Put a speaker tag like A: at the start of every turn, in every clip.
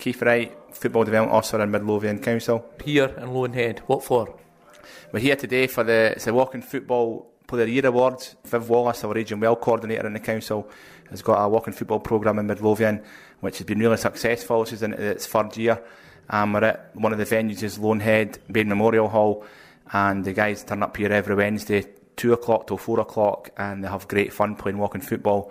A: Keith Wright, Football Development Officer in Midlothian Council.
B: Here in Loanhead, what for?
A: We're here today for it's the Walking Football Player of the Year Awards. Viv Wallace, our Region Well Coordinator in the Council, has got a walking football programme in Midlothian which has been really successful. This is in its third year. We're at one of the venues is Loanhead Bain Memorial Hall, and the guys turn up here every Wednesday 2 o'clock till 4 o'clock, and they have great fun playing walking football.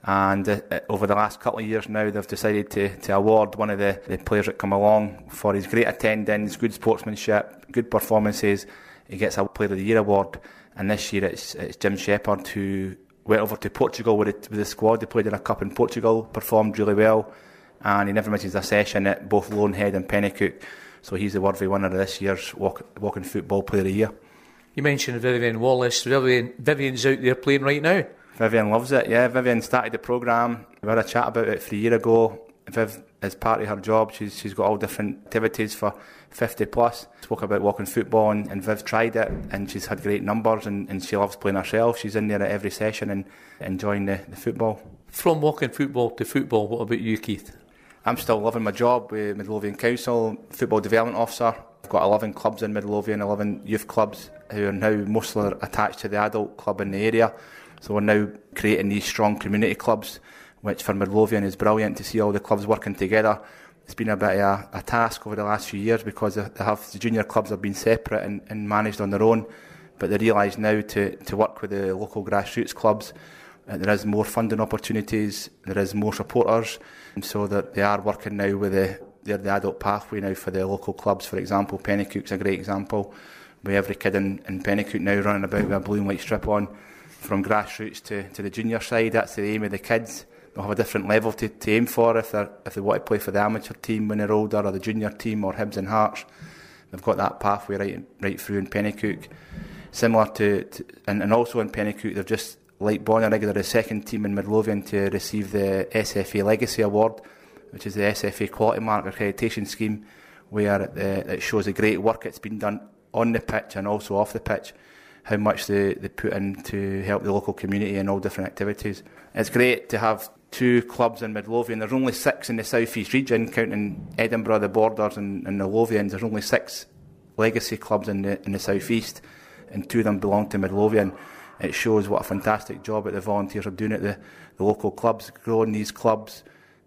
A: And over the last couple of years now, they've decided to award one of the players that come along for his great attendance, good sportsmanship, good performances. He gets a Player of the Year award, and this year it's Jim Shepherd, who went over to Portugal with the squad. They played in a cup in Portugal, performed really well, and he never misses a session at both Loanhead and Penicuik. So he's the worthy winner of this year's Walking Football Player of the Year. You
B: mentioned Vivian Wallace. Vivian's out there playing right now.
A: Vivian loves it, yeah. Vivian started the programme. We had a chat about it 3 years ago. Viv, as part of her job, she's got all different activities for 50 plus. Spoke about walking football, and Viv tried it, and she's had great numbers, and she loves playing herself. She's in there at every session and enjoying the football.
B: From walking football to football, what about you, Keith?
A: I'm still loving my job with Midlothian Council, Football Development Officer. I've got 11 clubs in Midlothian, 11 youth clubs who are now mostly attached to the adult club in the area. So we're now creating these strong community clubs, which for Midlothian is brilliant to see all the clubs working together. It's been a bit of a task over the last few years because the junior clubs have been separate and managed on their own, but they realise now to work with the local grassroots clubs, there is more funding opportunities, there is more supporters, and so that they are working now with the adult pathway now for the local clubs. For example, Penicuik's a great example, with every kid in Penicuik now running about with a blue and white strip on, from grassroots to the junior side. That's the aim of the kids. They'll have a different level to aim for if they want to play for the amateur team when they're older, or the junior team, or Hibs and Hearts. They've got that pathway right through in Penicuik. Similar to and also in Penicuik, they've just, like Bonnyrigg, they're the second team in Midlothian to receive the SFA Legacy Award, which is the SFA Quality Mark accreditation scheme, where it shows the great work that's been done on the pitch and also off the pitch, how much they put in to help the local community in all different activities. It's great to have 2 clubs in Midlothian. There's only 6 in the South East region, counting Edinburgh, the Borders and the Lothians. There's only 6 legacy clubs in the South East, and 2 of them belong to Midlothian. It shows what a fantastic job that the volunteers are doing at the local clubs, growing these clubs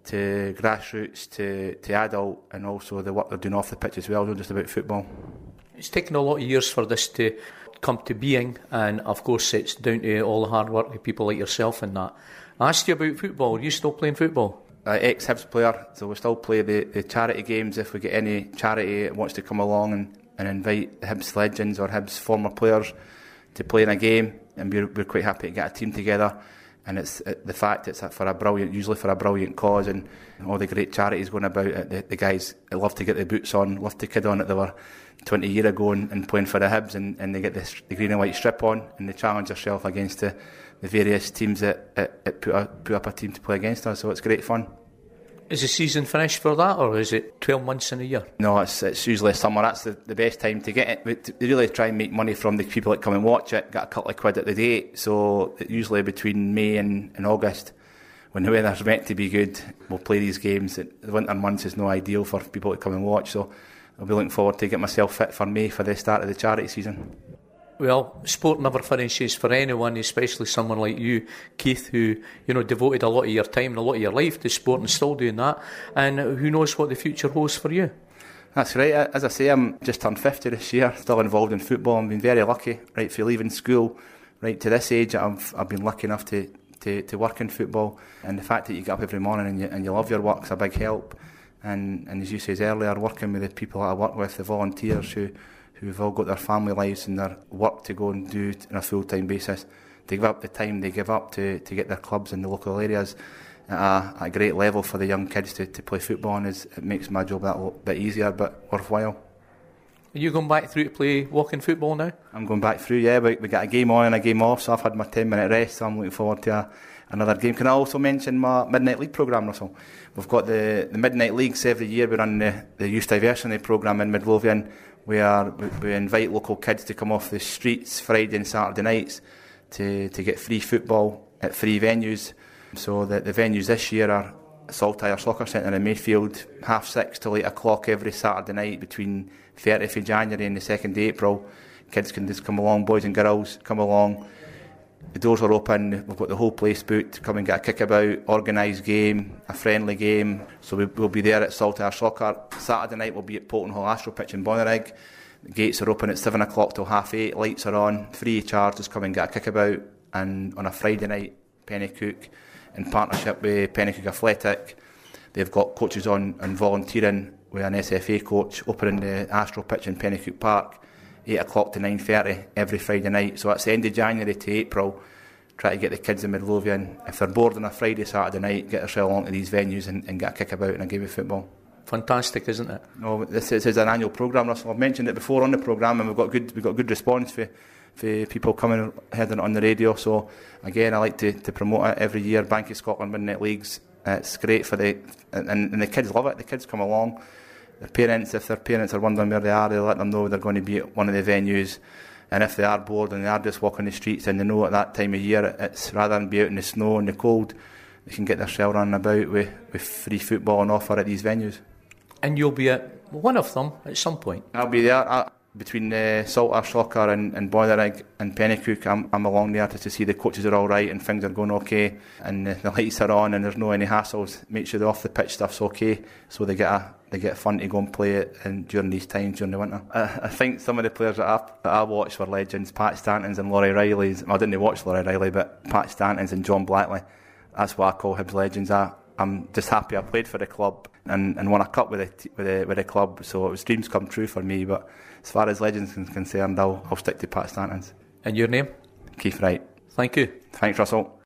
A: to grassroots, to adult, and also the work they're doing off the pitch as well, not just about football.
B: It's taken a lot of years for this to come to being, and of course it's down to all the hard work of people like yourself and that. I asked you about football. Are you still playing football?
A: Ex-Hibs player, so we still play the charity games if we get any charity that wants to come along and invite Hibs legends or Hibs former players to play in a game, and we're quite happy to get a team together. And it's the fact it's usually for a brilliant cause, and all the great charities going about it. The guys love to get the boots on, love to kid on that they were 20 years ago and playing for the Hibs, and they get the green and white strip on, and they challenge themselves against the various teams that put up a team to play against us. So it's great fun.
B: Is the season finished for that, or is it 12 months in a year?
A: No, it's usually summer. That's the best time to get it. They really try and make money from the people that come and watch it, get a couple of quid at the date. So usually between May and August, when the weather's meant to be good, we'll play these games. The winter months is no ideal for people to come and watch, so I'll be looking forward to get myself fit for May for the start of the charity season.
B: Well, sport never finishes for anyone, especially someone like you, Keith, who devoted a lot of your time and a lot of your life to sport and still doing that. And who knows what the future holds for you?
A: That's right. As I say, I'm just turned 50 this year, still involved in football. I've been very lucky, right, for leaving school, right to this age. I've been lucky enough to work in football, and the fact that you get up every morning and you love your work is a big help. And as you said earlier, working with the people that I work with, the volunteers who've all got their family lives and their work to go and do on a full-time basis, to give up the time they give up to get their clubs in the local areas at a great level for the young kids to play football, and it makes my job that little bit easier but worthwhile.
B: Are you going back through to play walking football now?
A: I'm going back through, yeah. We got a game on and a game off, so I've had my 10-minute rest, so I'm looking forward to another game. Can I also mention my Midnight League programme, Russell? We've got the Midnight Leagues every year. We run the Youth Diversity programme in Midlothian. We invite local kids to come off the streets Friday and Saturday nights to get free football at free venues. So the venues this year are Saltire Soccer Centre in Mayfield, 6:30 till 8 o'clock every Saturday night between 30th of January and the 2nd of April. Kids can just come along, boys and girls, come along. The doors are open, we've got the whole place booked. Come and get a kickabout, organised game, a friendly game. So we'll be there at Saltire Soccer. Saturday night we'll be at Porton Hall Astro Pitch in Bonnyrigg. The gates are open at 7 o'clock till 8:30, lights are on, free of charge, just come and get a kickabout. And on a Friday night, Pennycook, in partnership with Pennycook Athletic, they've got coaches on and volunteering with an SFA coach opening the Astro Pitch in Pennycook Park, 8 o'clock to 9:30 every Friday night. So that's the end of January to April. Try to get the kids in Midlothian, if they're bored on a Friday, Saturday night, get themselves along to these venues and get a kickabout and a game of football.
B: Fantastic, isn't it?
A: No, this is an annual programme, Russell. I've mentioned it before on the programme, and we've got good response for people coming hearing it on the radio. So again, I like to promote it every year. Bank of Scotland winning it leagues. It's great for and the kids love it. The kids come along. Their parents, if their parents are wondering where they are, they let them know they're going to be at one of the venues. And if they are bored and they are just walking the streets, and they know at that time of year, it's rather than be out in the snow and the cold, they can get their shell running about with free football on offer at these venues.
B: And you'll be at one of them at some point.
A: I'll be there between Saltire Soccer and Bonnyrigg and Pennycook. I'm along there to see the coaches are all right and things are going okay, and the lights are on and there's no any hassles. Make sure the off the pitch stuff's okay, so they get fun to go and play it during these times during the winter. I think some of the players that I watched were legends. Pat Stantons and Laurie Riley's. Well, I didn't watch Laurie Riley, but Pat Stantons and John Blackley. That's what I call Hibs legends. I'm just happy I played for the club and won a cup with the club, so it was dreams come true for me. But as far as legends is concerned, I'll stick to Pat Stantons.
B: And your name?
A: Keith Wright.
B: Thank you.
A: Thanks, Russell.